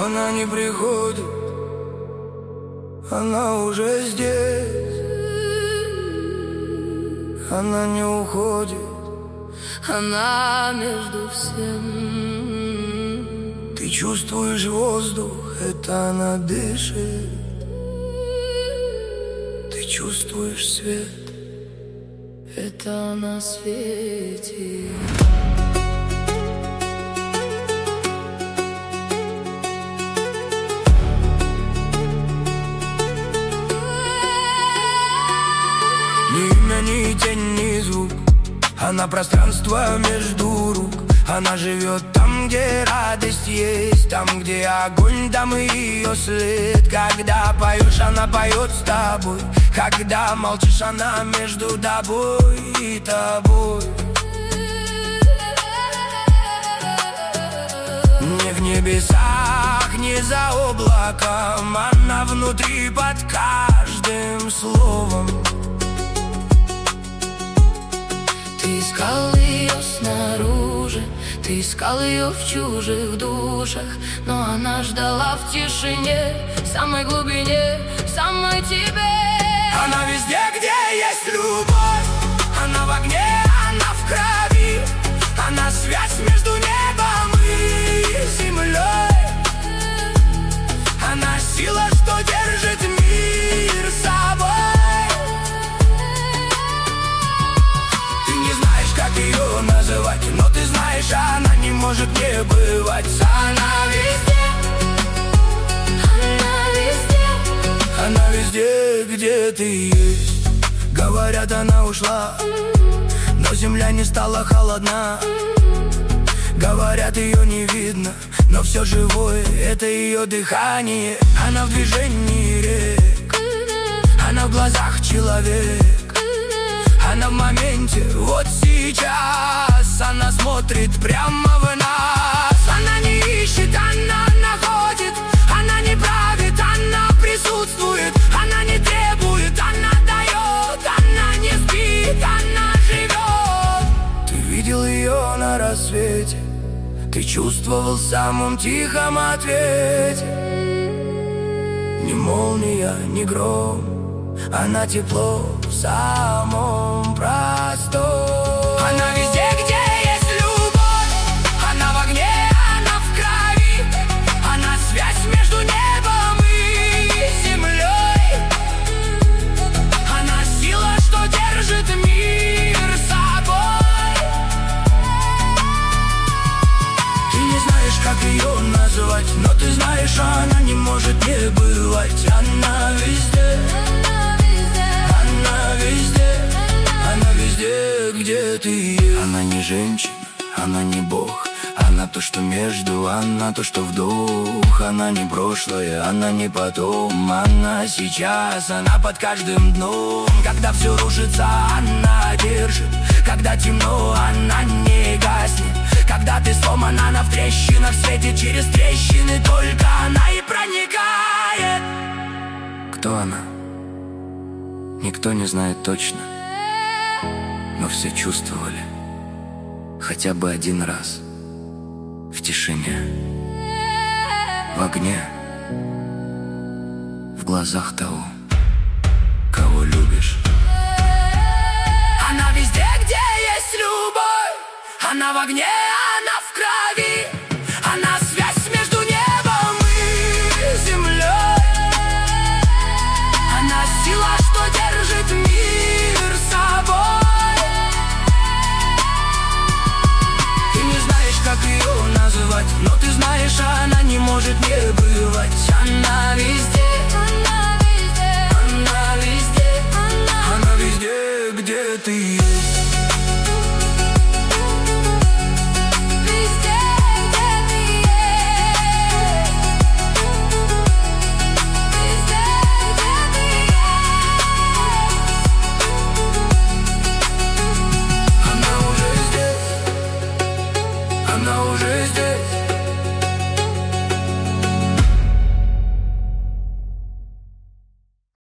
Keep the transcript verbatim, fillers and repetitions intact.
она не приходит, она уже здесь. Она не уходит, она между всем. Ты чувствуешь воздух, это она дышит. Ты чувствуешь свет, это она светит. Ни имя, ни тень, ни звук, она пространство между рук. Она живет там, где радость есть, там, где огонь, там и ее след. Когда поешь, она поет с тобой, когда молчишь, она между тобой и тобой. Не в небесах, не за облаком, она внутри под каждым словом. Ты искал ее снаружи, ты искал ее в чужих душах, но она ждала в тишине, в самой глубине, в самой тебе. Она везде, где есть любовь, она в огне, она в крови, она связь между небом и землей. Она сила, что держит мир собой. Ты не знаешь, как ее называть, но ты знаешь, она не может не бывать. Она везде, Она везде, она везде, где ты есть. Говорят, она ушла, но земля не стала холодна. Говорят, ее не видно, но все живое — это ее дыхание. Она в движении рек, она в глазах человек. Она в моменте, вот сейчас. Она смотрит прямо в нас. Она не ищет, она находит. Она не правит, она присутствует. Она не требует, она дает. Она не спит, она живет. Ты видел ее на рассвете, ты чувствовал в самом тихом ответе. Ни молния, ни гром, она тепло в самом простом. Она везде, где есть любовь, она в огне, она в крови. Она связь между небом и землей. Она сила, что держит мир собой. Ты не знаешь, как ее назвать, но ты знаешь, она не может не бывать. Она везде, она везде, она везде, где ты есть. Она не женщина, она не бог, она то, что между, она то, что вдох. Она не прошлое, она не потом, она сейчас, она под каждым дном. Когда все рушится, она держит. Когда темно, она не гаснет. Когда ты сломан, она в трещинах светит. Через трещины только она и проникает. Кто она? Никто не знает точно, но все чувствовали хотя бы один раз. В тишине, в огне, в глазах того, кого любишь. Она везде, где есть любовь. Она в огне, она в крови. Она связь между небом и землей. Она сила, что держит мир собой. Ты не знаешь, как ее называть, но ты знаешь, она не может не бывать. Она везде, она везде, она везде, она везде, где ты.